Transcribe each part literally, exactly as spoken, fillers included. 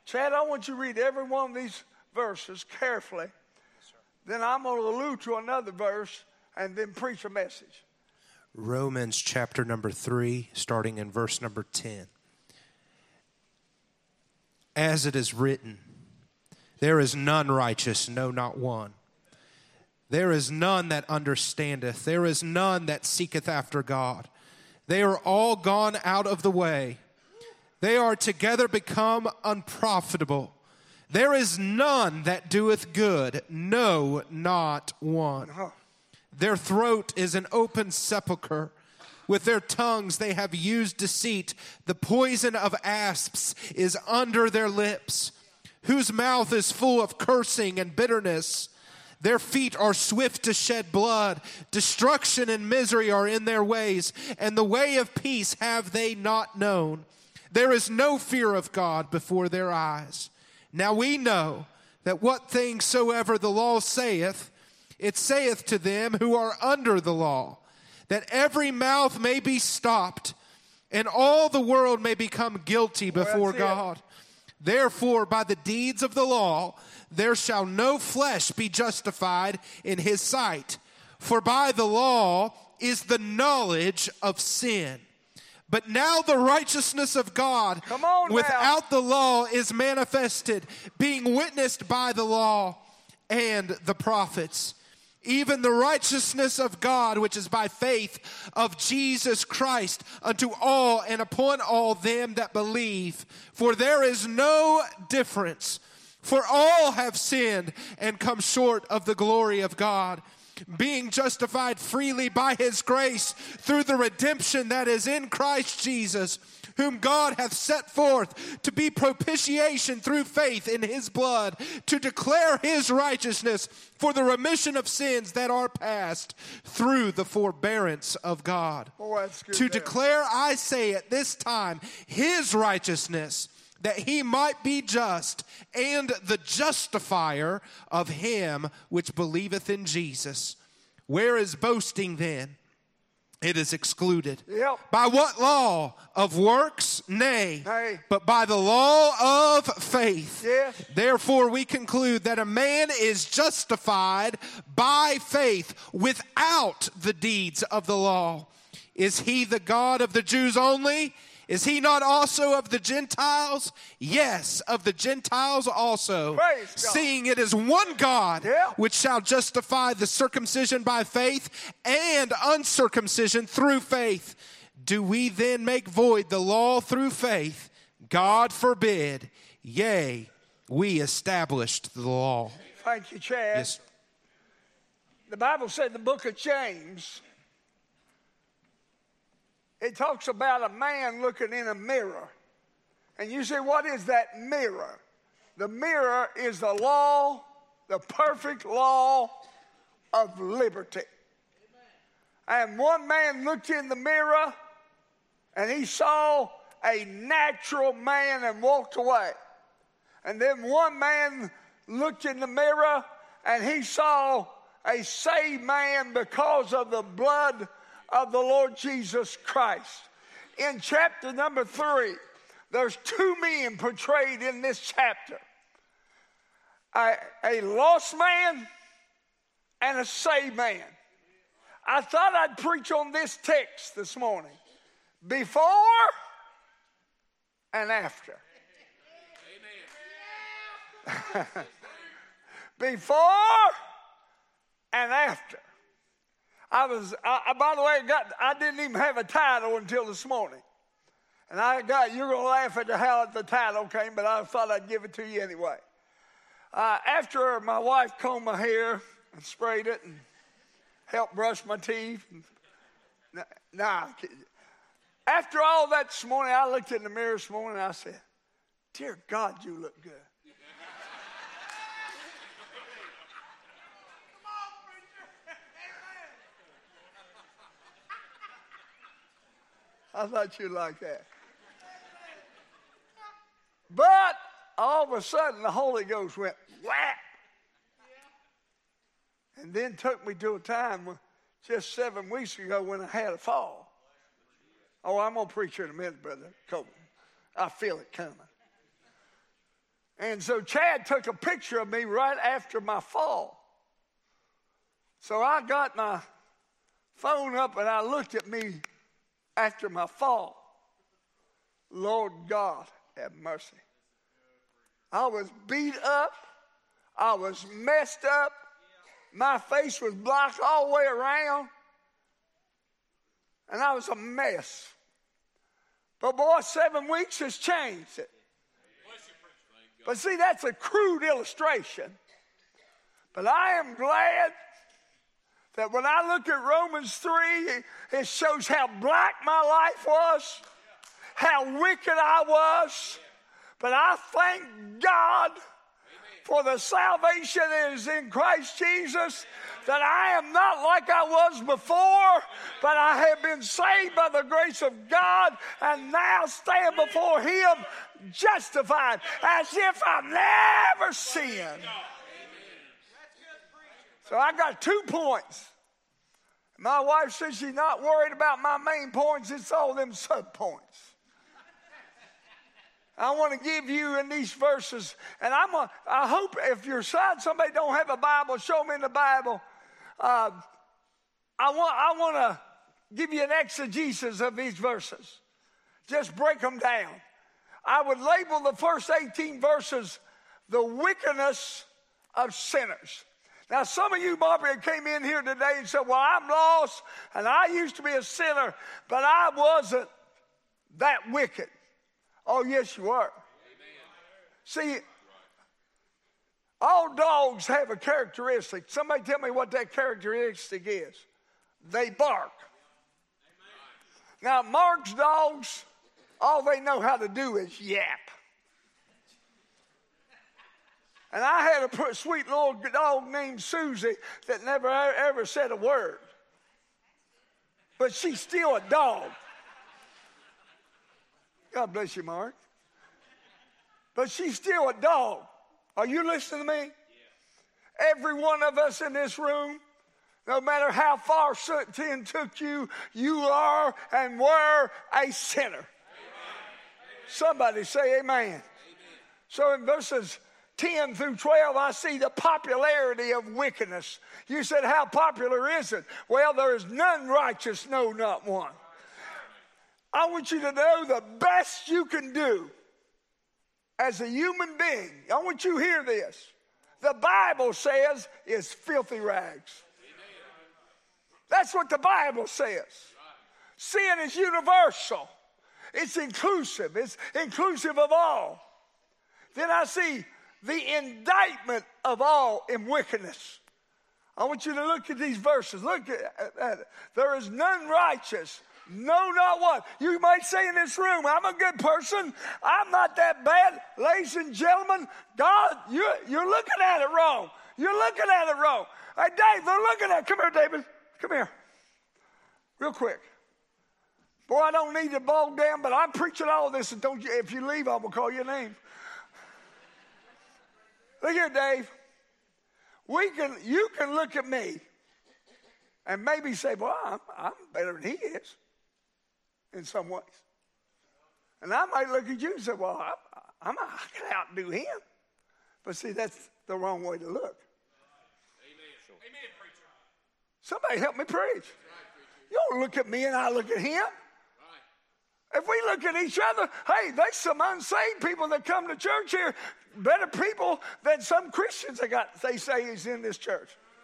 Chad, I want you to read every one of these verses carefully. Yes, then I'm going to allude to another verse and then preach a message. Romans chapter number three, starting in verse number ten. As it is written, there is none righteous, no, not one. There is none that understandeth. There is none that seeketh after God. They are all gone out of the way. They are together become unprofitable. There is none that doeth good, no, not one. Their throat is an open sepulchre. With their tongues they have used deceit. The poison of asps is under their lips, whose mouth is full of cursing and bitterness. Their feet are swift to shed blood. Destruction and misery are in their ways, and the way of peace have they not known. There is no fear of God before their eyes. Now we know that what things soever the law saith, it saith to them who are under the law, that every mouth may be stopped, and all the world may become guilty before God. It. Therefore, by the deeds of the law, there shall no flesh be justified in his sight. For by the law is the knowledge of sin. But now the righteousness of God without the law is manifested, being witnessed by the law and the prophets. Even the righteousness of God, which is by faith of Jesus Christ, unto all and upon all them that believe. For there is no difference. For all have sinned and come short of the glory of God, being justified freely by his grace through the redemption that is in Christ Jesus, whom God hath set forth to be propitiation through faith in his blood, to declare his righteousness for the remission of sins that are past through the forbearance of God. Oh, that's good to there. Declare, I say at this time, his righteousness, that he might be just and the justifier of him which believeth in Jesus. Where is boasting then? It is excluded. Yep. By what law? Of works? Nay. Nay. But by the law of faith. Yes. Therefore we conclude that a man is justified by faith without the deeds of the law. Is he the God of the Jews only? Is he not also of the Gentiles? Yes, of the Gentiles also. Praise God. Seeing it is one God, yeah. which shall justify the circumcision by faith and uncircumcision through faith. Do we then make void the law through faith? God forbid. Yea, we established the law. Thank you, Chad. Yes. The Bible said in the book of James, it talks about a man looking in a mirror. And you say, what is that mirror? The mirror is the law, the perfect law of liberty. Amen. And one man looked in the mirror and he saw a natural man and walked away. And then one man looked in the mirror and he saw a saved man because of the blood of the Lord Jesus Christ. In chapter number three, there's two men portrayed in this chapter. A, a lost man and a saved man. I thought I'd preach on this text this morning. Before and after. Amen. Before and after. I was, I, by the way, I, got, I didn't even have a title until this morning. And I got, you're going to laugh at how the title came, but I thought I'd give it to you anyway. Uh, after my wife combed my hair and sprayed it and helped brush my teeth. And, nah, after all that this morning, I looked in the mirror this morning and I said, dear God, you look good. I thought you'd like that. But all of a sudden, the Holy Ghost went whap. And then took me to a time just seven weeks ago when I had a fall. Oh, I'm going to preach here in a minute, Brother Coleman. I feel it coming. And so Chad took a picture of me right after my fall. So I got my phone up and I looked at me after my fall. Lord God, have mercy. I was beat up. I was messed up. My face was blocked all the way around. And I was a mess. But boy, seven weeks has changed it. But see, that's a crude illustration. But I am glad that when I look at Romans three, it shows how black my life was, how wicked I was. But I thank God for the salvation that is in Christ Jesus, that I am not like I was before, but I have been saved by the grace of God and now stand before Him justified as if I've never sinned. So I got two points. My wife says she's not worried about my main points, it's all them sub points. I want to give you in these verses, and I'm a, I hope if your side somebody don't have a Bible, show them in the Bible. Uh, I want I want to give you an exegesis of these verses. Just break them down. I would label the first eighteen verses the wickedness of sinners. Now, some of you probably came in here today and said, well, I'm lost, and I used to be a sinner, but I wasn't that wicked. Oh, yes, you are. Amen. See, all dogs have a characteristic. Somebody tell me what that characteristic is. They bark. Amen. Now, Mark's dogs, all they know how to do is yap. And I had a sweet little dog named Susie that never ever said a word. But she's still a dog. God bless you, Mark. But she's still a dog. Are you listening to me? Yeah. Every one of us in this room, no matter how far sin took you, you are and were a sinner. Amen. Somebody say amen. Amen. So in verses ten through twelve, I see the popularity of wickedness. You said, how popular is it? Well, there is none righteous, no, not one. I want you to know the best you can do as a human being, I want you to hear this, the Bible says is filthy rags. That's what the Bible says. Sin is universal. It's inclusive. It's inclusive of all. Then I see the indictment of all in wickedness. I want you to look at these verses. Look at it. There is none righteous. No, not one. You might say in this room, I'm a good person. I'm not that bad. Ladies and gentlemen, God, you're, you're looking at it wrong. You're looking at it wrong. Hey, Dave, they're looking at it. Come here, David. Come here. Real quick. Boy, I don't need to bog down, but I'm preaching all this. And don't you, if you leave, I'm going to call your name. Look here, Dave. We can, you can look at me and maybe say, well, I'm, I'm better than he is in some ways. And I might look at you and say, well, I, I'm, I can outdo him. But see, that's the wrong way to look. Amen. Amen, preacher. Somebody help me preach. You don't look at me and I look at him. If we look at each other, hey, there's some unsaved people that come to church here, better people than some Christians that got, they say is in this church.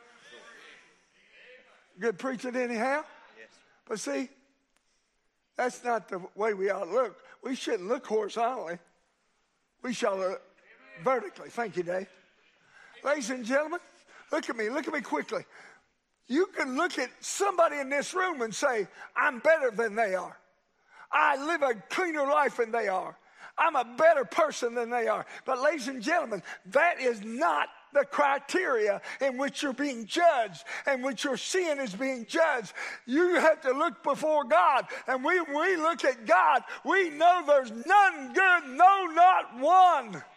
Good preaching anyhow? Yes. But see, that's not the way we ought to look. We shouldn't look horizontally. We shall look vertically. Thank you, Dave. Ladies and gentlemen, look at me. Look at me quickly. You can look at somebody in this room and say, I'm better than they are. I live a cleaner life than they are. I'm a better person than they are. But ladies and gentlemen, that is not the criteria in which you're being judged and which your sin is being judged. You have to look before God. And when we look at God, we know there's none good, no, not one. Amen.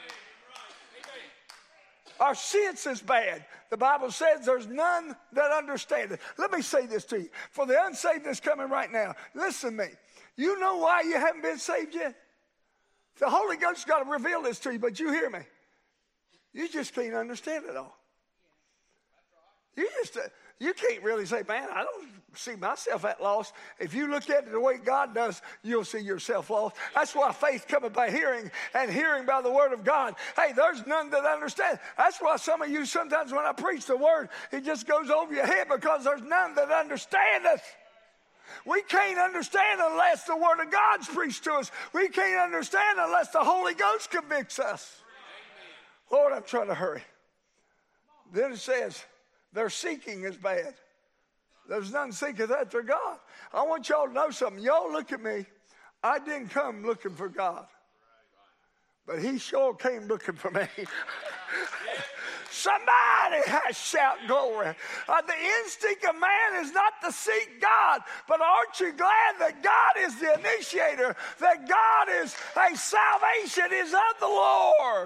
Our sense is bad. The Bible says there's none that understand it. Let me say this to you. For the unsaved that's coming right now, listen to me. You know why you haven't been saved yet? The Holy Ghost's got to reveal this to you, but you hear me. You just can't understand it all. You just, uh, you can't really say, man, I don't see myself that lost. If you look at it the way God does, you'll see yourself lost. That's why faith cometh by hearing, and hearing by the word of God. Hey, there's none that understand. That's why some of you sometimes when I preach the word, it just goes over your head because there's none that understandeth. We can't understand unless the word of God's preached to us. We can't understand unless the Holy Ghost convicts us. Lord, I'm trying to hurry. Then it says, their seeking is bad. There's none seeketh after God. I want y'all to know something. Y'all look at me. I didn't come looking for God. But he sure came looking for me. Somebody has shout glory. Uh, the instinct of man is not to seek God, but aren't you glad that God is the initiator, that God is a salvation is of the Lord.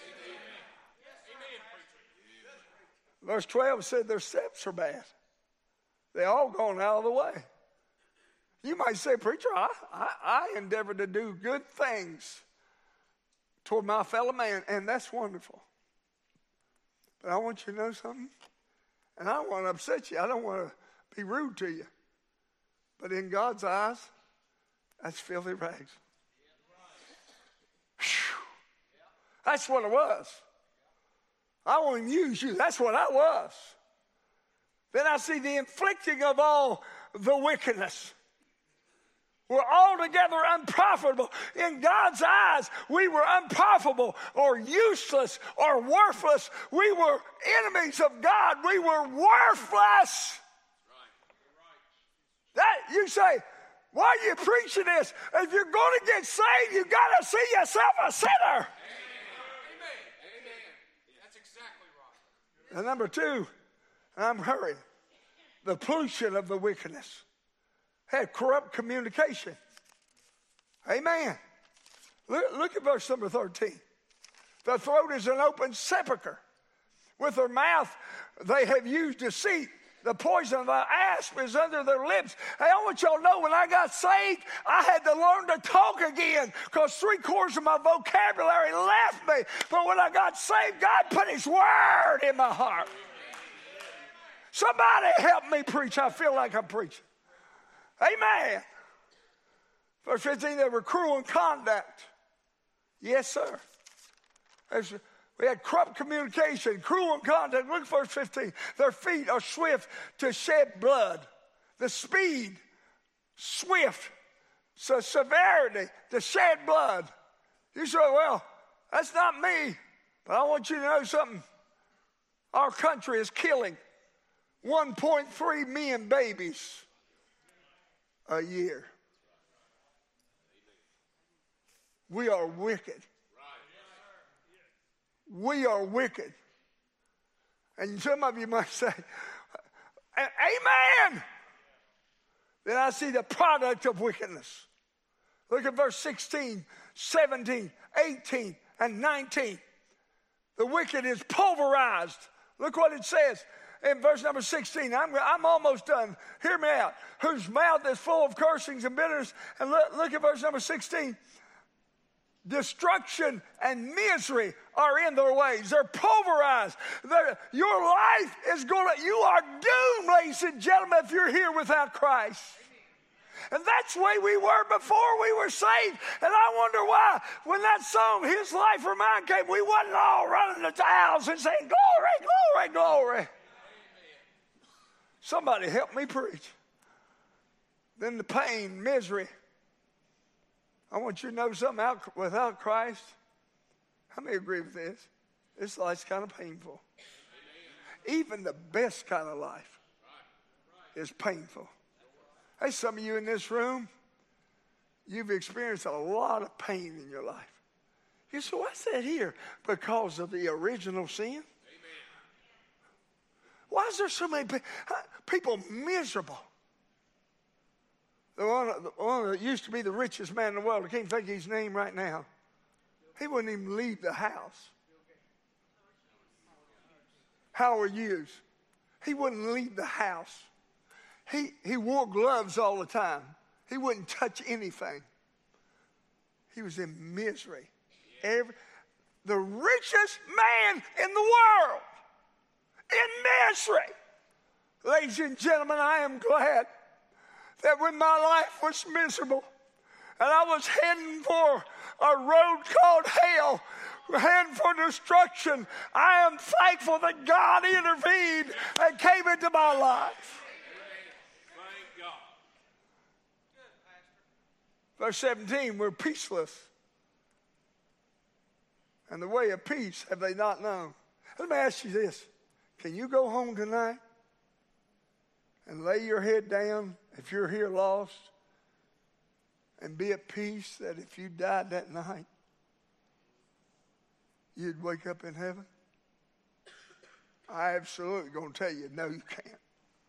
Verse twelve said their steps are bad. They all gone out of the way. You might say, preacher, I, I, I endeavor to do good things toward my fellow man, and that's wonderful. But I want you to know something, and I don't want to upset you. I don't want to be rude to you. But in God's eyes, that's filthy rags. Whew. That's what it was. I won't even use you. That's what I was. Then I see the inflicting of all the wickedness. We're altogether unprofitable. In God's eyes, we were unprofitable or useless or worthless. We were enemies of God. We were worthless. That you say, why are you preaching this? If you're going to get saved, you've got to see yourself a sinner. And number two, I'm hurrying, the pollution of the wickedness. Had corrupt communication. Amen. Look, look at verse number thirteen. The throat is an open sepulcher. With their mouth they have used deceit. The poison of the asp is under their lips. Hey, I want y'all to know when I got saved, I had to learn to talk again because three quarters of my vocabulary left me. But when I got saved, God put his word in my heart. Somebody help me preach. I feel like I'm preaching. Amen. Verse fifteen, they were cruel in conduct. Yes, sir. There's, we had corrupt communication, cruel in conduct. Look at verse fifteen. Their feet are swift to shed blood. The speed, swift. So severity to shed blood. You say, well, that's not me. But I want you to know something. Our country is killing one point three million babies a year. We are wicked. We are wicked. And some of you might say, amen. Then I see the product of wickedness. Look at verse sixteen, seventeen, eighteen, and nineteen. The wicked is pulverized. Look what it says. In verse number sixteen, I'm, I'm almost done. Hear me out. Whose mouth is full of cursings and bitterness. And look, look at verse number sixteen. Destruction and misery are in their ways. They're pulverized. They're, your life is going to, you are doomed, ladies and gentlemen, if you're here without Christ. And that's the way we were before we were saved. And I wonder why, when that song, His Life or Mine, came, we wasn't all running the towels and saying, glory, glory, glory. Somebody help me preach. Then the pain, misery. I want you to know something. Out, without Christ, how many agree with this? This life's kind of painful. Even the best kind of life is painful. Hey, some of you in this room, you've experienced a lot of pain in your life. You say, what's that here? Because of the original sin? Why is there so many people miserable? The one, the one that used to be the richest man in the world, I can't think of his name right now. He wouldn't even leave the house. Howard Hughes. He wouldn't leave the house. He, he wore gloves all the time. He wouldn't touch anything. He was in misery. Every, the richest man in the world in misery. Ladies and gentlemen, I am glad that when my life was miserable and I was heading for a road called hell, heading for destruction, I am thankful that God intervened and came into my life. Thank God. Verse seventeen, we're peaceless. And the way of peace have they not known. Let me ask you this. Can you go home tonight and lay your head down if you're here lost and be at peace that if you died that night, you'd wake up in heaven? I absolutely going to tell you, no, you can't.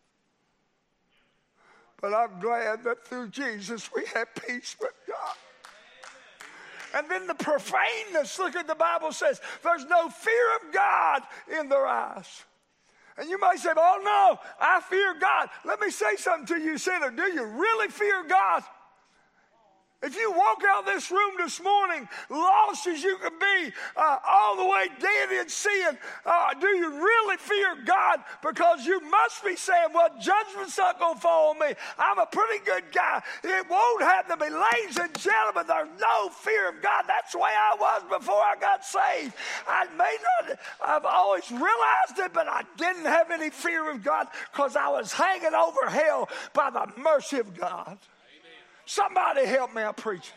But I'm glad that through Jesus we have peace with God. And then the profaneness, look at the Bible says, there's no fear of God in their eyes. And you might say, oh no, I fear God. Let me say something to you, sinner. Do you really fear God? If you walk out of this room this morning, lost as you can be, uh, all the way dead in sin, uh, do you really fear God? Because you must be saying, well, judgment's not going to fall on me. I'm a pretty good guy. It won't happen to me. Ladies and gentlemen, there's no fear of God. That's the way I was before I got saved. I may not, I've always realized it, but I didn't have any fear of God because I was hanging over hell by the mercy of God. Somebody help me, I'm preaching.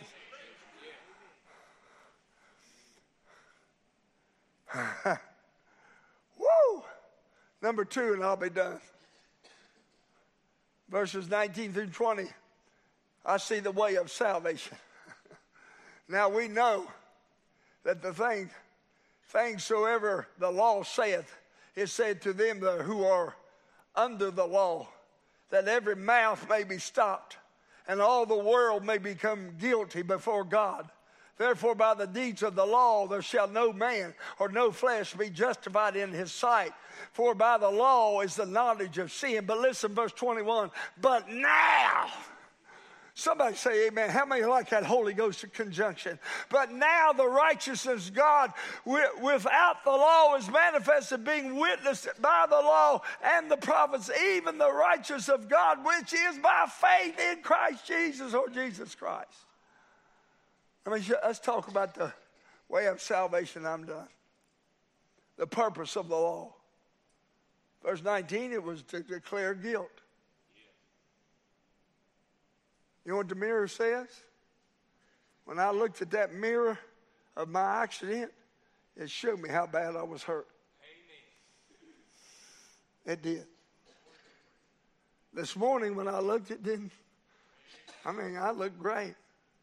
Woo! Number two, and I'll be done. Verses nineteen through twenty. I see the way of salvation. Now we know that the thing, things soever the law saith, is said to them that who are under the law, that every mouth may be stopped, and all the world may become guilty before God. Therefore, by the deeds of the law, there shall no man or no flesh be justified in his sight. For by the law is the knowledge of sin. But listen, verse twenty-one. But now, somebody say amen. How many like that Holy Ghost conjunction? But now the righteousness of God without the law is manifested, being witnessed by the law and the prophets, even the righteousness of God, which is by faith in Christ Jesus, or Jesus Christ. I mean, let's talk about the way of salvation. I'm done. The purpose of the law. Verse nineteen, it was to declare guilt. You know what the mirror says? When I looked at that mirror of my accident, it showed me how bad I was hurt. Amen. It did. This morning when I looked, it didn't. I mean, I looked great.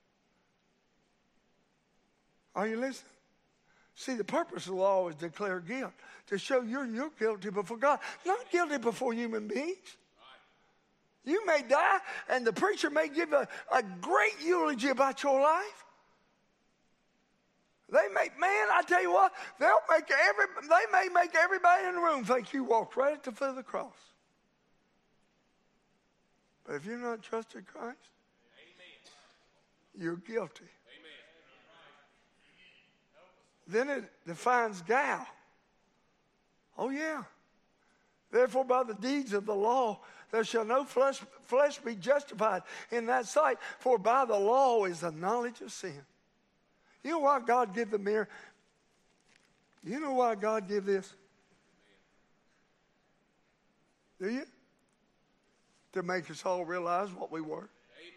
Are you listening? See, the purpose of the law is to declare guilt, to show you're, you're guilty before God, not guilty before human beings. You may die, and the preacher may give a, a great eulogy about your life. They make, man, I tell you what, they'll make every, they may make everybody in the room think you walked right at the foot of the cross. But if you're not trusted Christ, amen, you're guilty. Amen. Then it defines gal. Oh, yeah. Therefore, by the deeds of the law, there shall no flesh, flesh be justified in that sight, for by the law is the knowledge of sin. You know why God gave the mirror? You know why God gave this? Do you? To make us all realize what we were.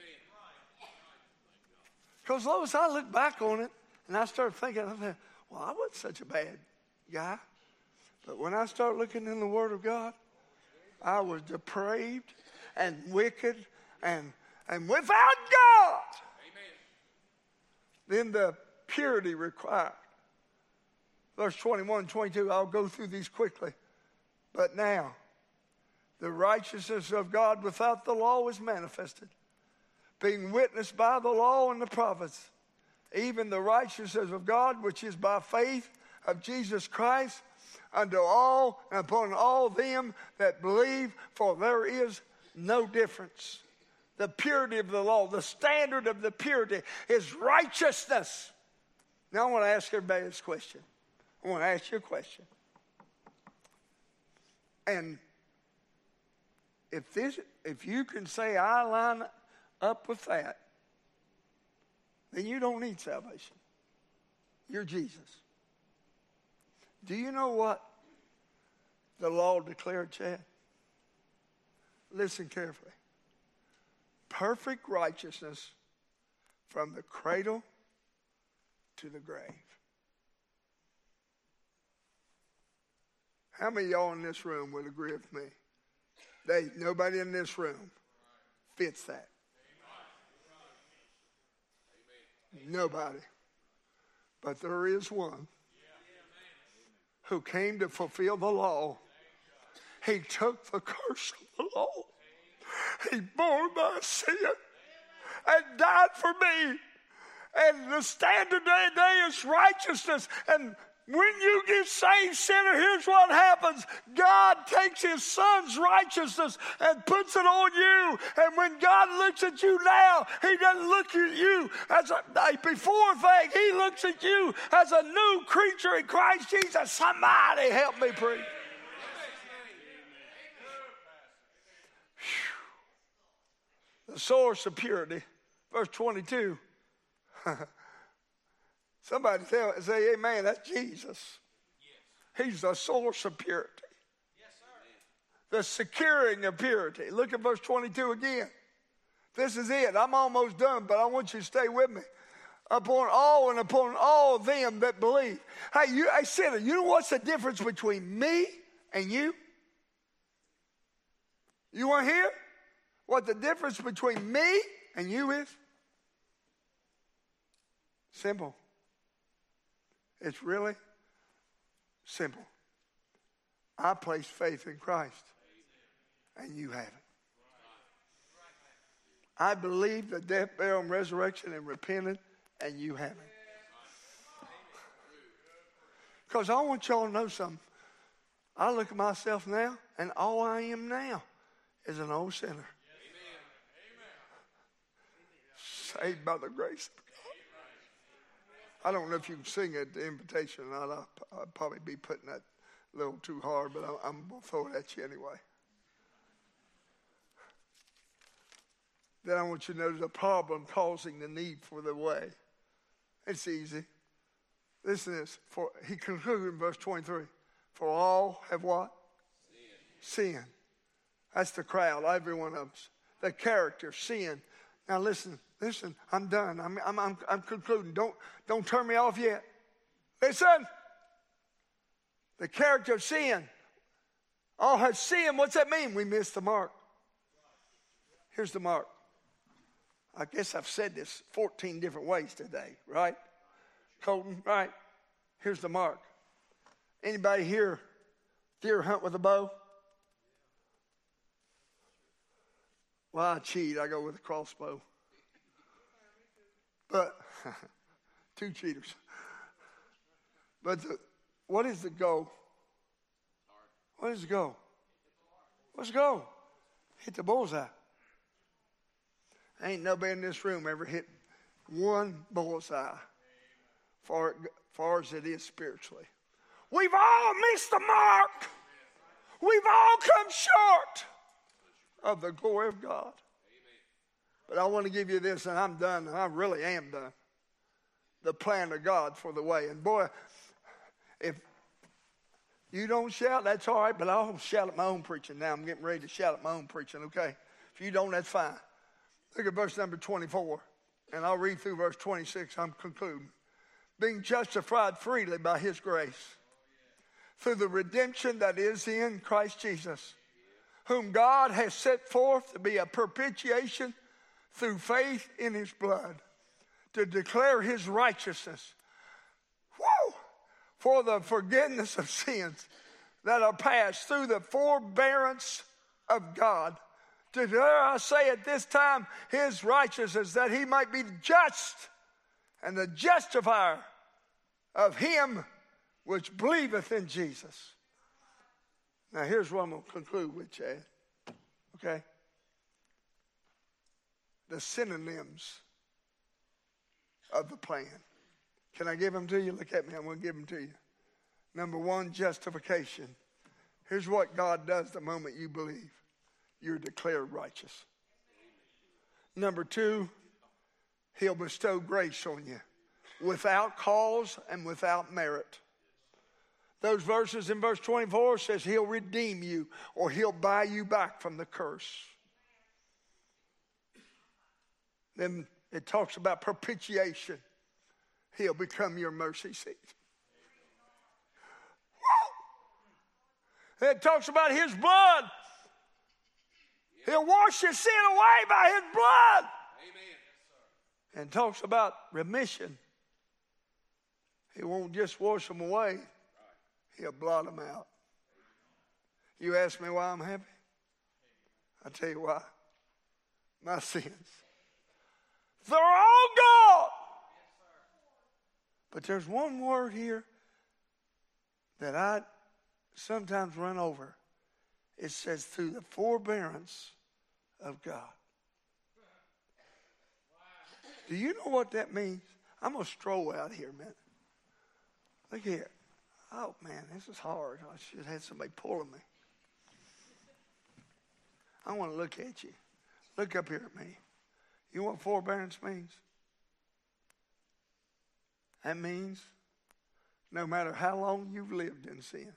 Because Lois, I look back on it, and I started thinking, I thought, well, I wasn't such a bad guy. But when I start looking in the Word of God, I was depraved and wicked and, and without God. Amen. Then the purity required. Verse twenty-one, twenty-two, I'll go through these quickly. But now, the righteousness of God without the law is manifested, being witnessed by the law and the prophets, even the righteousness of God, which is by faith of Jesus Christ, unto all and upon all them that believe, for there is no difference. the purity of the law. The standard of the purity is righteousness. Now I want to ask everybody this question. I want to ask you a question. And if this, if you can say I line up with that, then you don't need salvation. You're Jesus. Do you know what the law declared, Chad? Listen carefully. Perfect righteousness from the cradle to the grave. How many of y'all in this room would agree with me? They, nobody in this room fits that. Nobody. But there is one who came to fulfill the law. He took the curse of the law. He bore my sin and died for me. And the standard today is righteousness. And when you get saved, sinner, here's what happens. God takes his son's righteousness and puts it on you. And when God looks at you now, he doesn't look at you as a, a before thing. He looks at you as a new creature in Christ Jesus. Somebody help me preach. The source of purity, verse twenty-two. Somebody tell, say, amen, that's Jesus. Yes. He's the source of purity. Yes, sir. The securing of purity. Look at verse twenty-two again. This is it. I'm almost done, but I want you to stay with me. Upon all and upon all them that believe. Hey, you, hey, sinner, you know what's the difference between me and you? You want to hear what the difference between me and you is? Simple. It's really simple. I place faith in Christ, and you haven't. I believe the death, burial, and resurrection and repented, and you haven't. Because I want y'all to know something. I look at myself now, and all I am now is an old sinner. Saved by the grace of God. I don't know if you can sing at the invitation or not. I'll, I'll probably be putting that a little too hard, but I, I'm going to throw it at you anyway. Then I want you to know there's a problem causing the need for the way. It's easy. Listen to this. For, he concluded in verse twenty-three. For all have what? Sin. Sin. That's the crowd, every one of us. The character, sin. Now listen. Listen, I'm done. I'm, I'm, I'm, I'm concluding. Don't, don't turn me off yet. Listen. The character of sin. All have sinned. What's that mean? We missed the mark. Here's the mark. I guess I've said this fourteen different ways today, right? Colton, right? Here's the mark. Anybody here deer hunt with a bow? Well, I cheat. I go with a crossbow. But, two cheaters. But the, what is the goal? What is the goal? What's the goal? Hit the bullseye. Ain't nobody in this room ever hit one bullseye far, far as it is spiritually. We've all missed the mark. We've all come short of the glory of God. But I want to give you this, and I'm done, and I really am done. The plan of God for the way. And boy, if you don't shout, that's all right, but I'll shout at my own preaching now. I'm getting ready to shout at my own preaching, okay? If you don't, that's fine. Look at verse number twenty-four, and I'll read through verse twenty-six. I'm concluding. Being justified freely by his grace, through the redemption that is in Christ Jesus, whom God has set forth to be a propitiation through faith in his blood, to declare his righteousness, woo, for the forgiveness of sins that are past through the forbearance of God. To dare I say at this time his righteousness, that he might be just and the justifier of him which believeth in Jesus. Now here's what I'm going to conclude with, Chad. Okay? the synonyms of the plan. Can I give them to you? Look at me. I'm going to give them to you. Number one, justification. Here's what God does the moment you believe. You're declared righteous. Number two, he'll bestow grace on you without cause and without merit. Those verses in verse twenty-four says he'll redeem you or he'll buy you back from the curse. Then it talks about propitiation. He'll become your mercy seat. Woo! It talks about his blood. He'll wash your sin away by his blood. Amen. And talks about remission. He won't just wash them away. He'll blot them out. You ask me why I'm happy? I'll tell you why. My sins. They're all gone. But there's one word here that I sometimes run over. It says through the forbearance of God. Do you know what that means? I'm going to stroll out here a minute. Look here. Oh, man, this is hard. I should have had somebody pulling me. I want to look at you. Look up here at me. You know what forbearance means? That means no matter how long you've lived in sin,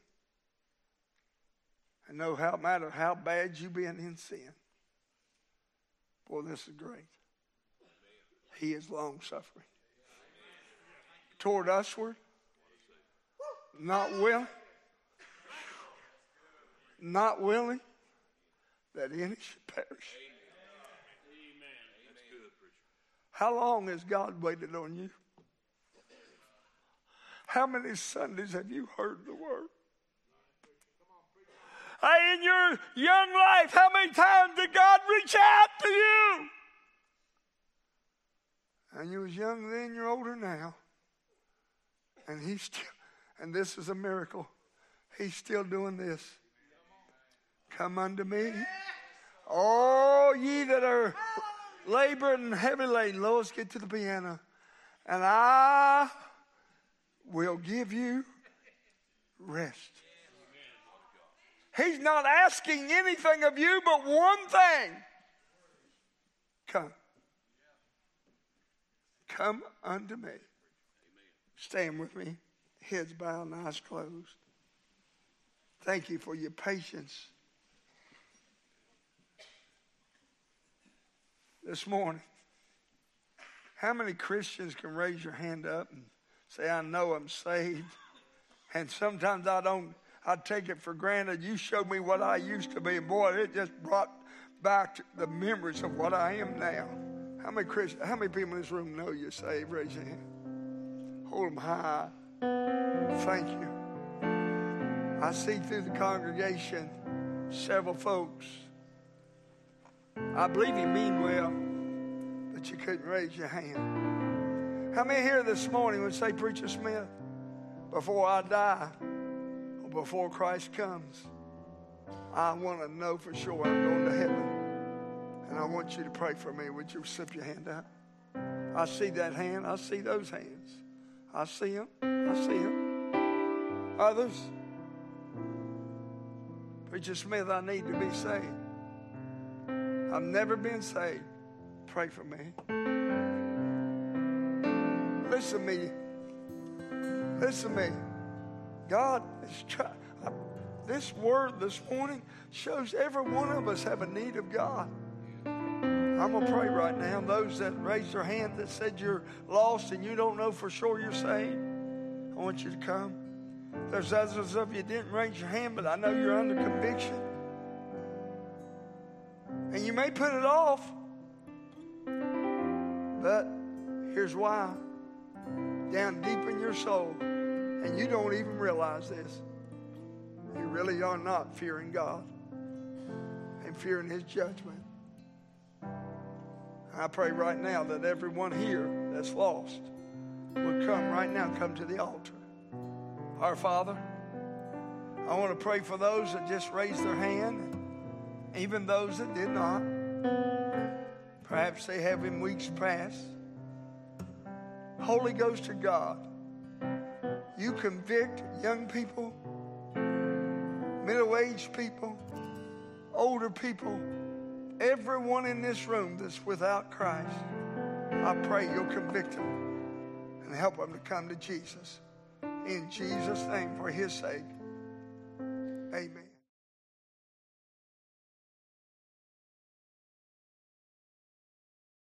and no matter how bad you've been in sin, boy, this is great. He is long-suffering toward usward, not willing, not willing that any should perish. How long has God waited on you? How many Sundays have you heard the word? Hey, in your young life, how many times did God reach out to you? And you was young then, you're older now. And he's still, and this is a miracle. He's still doing this. Come unto me. All ye that are laboring and heavy laden. Lois, get to the piano. And I will give you rest. He's not asking anything of you but one thing. Come. Come unto me. Stand with me. Heads bowed and eyes closed. Thank you for your patience this morning. How many Christians can raise your hand up and say, I know I'm saved? And sometimes I don't, I take it for granted. You showed me what I used to be, and boy, it just brought back the memories of what I am now. How many Christians, how many people in this room know you're saved? Raise your hand. Hold them high. Thank you. I see through the congregation several folks. I believe you mean well, but you couldn't raise your hand. How many here this morning would say, Preacher Smith, before I die, or before Christ comes, I want to know for sure I'm going to heaven. And I want you to pray for me. Would you slip your hand out? I see that hand. I see those hands. I see them. I see them. Others? Preacher Smith, I need to be saved. I've never been saved. Pray for me. Listen to me. Listen to me. God is trying. This word this morning shows every one of us have a need of God. I'm going to pray right now. Those that raised their hand that said you're lost and you don't know for sure you're saved, I want you to come. There's others of you that didn't raise your hand, but I know you're under conviction. And you may put it off. But here's why. Down deep in your soul, and you don't even realize this, you really are not fearing God and fearing His judgment. I pray right now that everyone here that's lost would come right now, come to the altar. Our Father, I want to pray for those that just raised their hand, even those that did not. Perhaps they have in weeks past. Holy Ghost of God, you convict young people, middle-aged people, older people, everyone in this room that's without Christ. I pray you'll convict them and help them to come to Jesus. In Jesus' name, for his sake, amen.